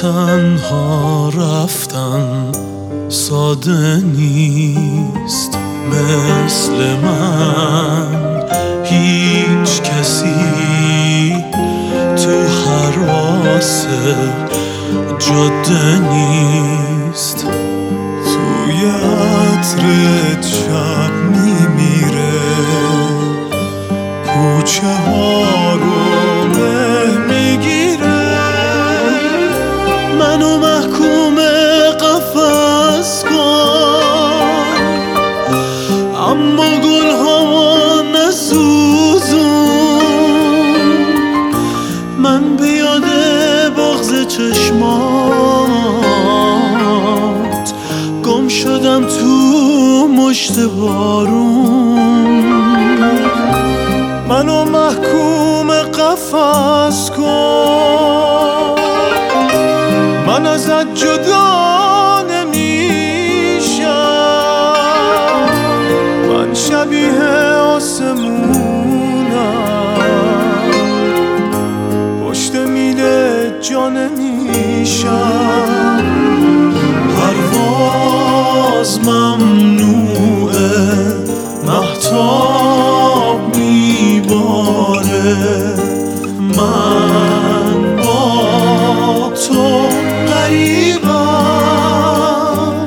تنها رفتن ساده نیست، مثل من هیچ کسی تو حراس جاده نیست. توی عطرت شب میمیره، کوچه ها رو مه میگیره، منو محکوم قفس کن، اما گل ها نسوزون. من بیاد بغض چشمات گم شدم تو مشت بارون، منو محکوم قفس کن، من ازت جدا نمیشم، من شبیه آسمونم، پشت میله جا نمیشم. پرواز ممنوعه، مهتاب میباره، من با تو غریبم،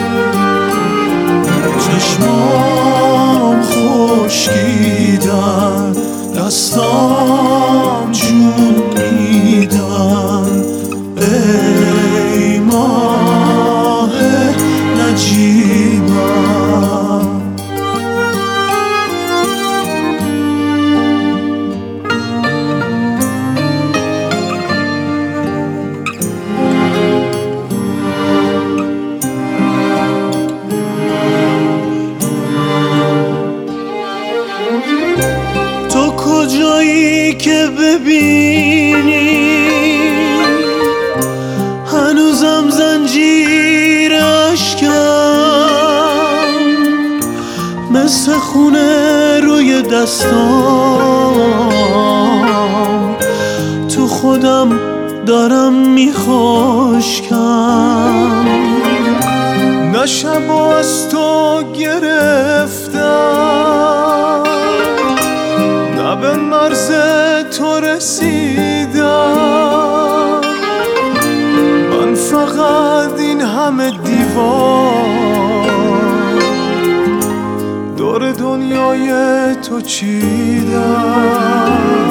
چشمام خشکیدن، دستام جون میدن، ای ماه نجیبم. تو کجایی که ببینی هنوزم زنجیر عشقم، مثل خونه روی دستام، تو خودم دارم میخشکم. نه شب از تو گرفتم، نه به مرز تو رسیدم، من فقط این همه دیوار دور دنیای تو چیدم.